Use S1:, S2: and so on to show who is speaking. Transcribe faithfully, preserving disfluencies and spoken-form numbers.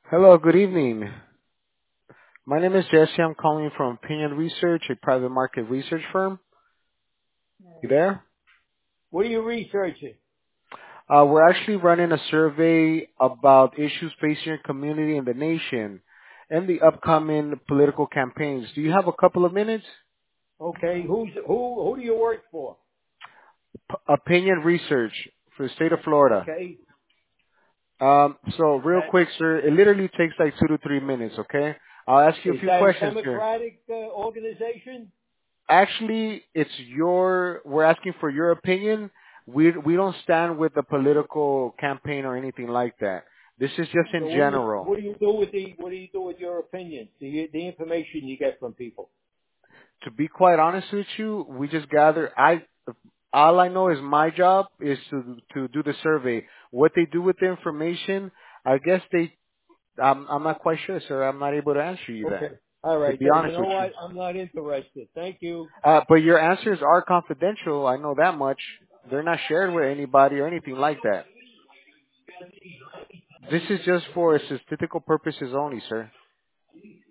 S1: Hello, good evening. My name is Jesse. I'm calling from Opinion Research, a private market research firm. You there?
S2: What are you researching?
S1: Uh, we're actually running a survey about issues facing your community and the nation and the upcoming political campaigns. Do you have a couple of minutes?
S2: Okay, who's who? Who do you work for?
S1: P- Opinion Research for the state of Florida.
S2: Okay,
S1: Um, so real
S2: that,
S1: quick, sir, it literally takes like two to three minutes, okay? I'll ask you a
S2: is
S1: few
S2: that a
S1: questions here.
S2: Democratic uh, organization?
S1: Actually, it's your, we're asking for your opinion. We, we don't stand with a political campaign or anything like that. This is just
S2: So
S1: in
S2: what do you
S1: general.
S2: what do you do with the what do you do with your opinions? The the information you get from people.
S1: To be quite honest with you, we just gather, I, all I know is my job is to, to do the survey. What they do with the information, I guess they, I'm, I'm not quite sure, sir. I'm not able to answer you
S2: Okay,
S1: that,
S2: all
S1: to
S2: right.
S1: be
S2: Then you
S1: honest
S2: know
S1: with you.
S2: what? I'm not interested. Thank you.
S1: Uh, but your answers are confidential. I know that much. They're not shared with anybody or anything like that. This is just for statistical purposes only, sir.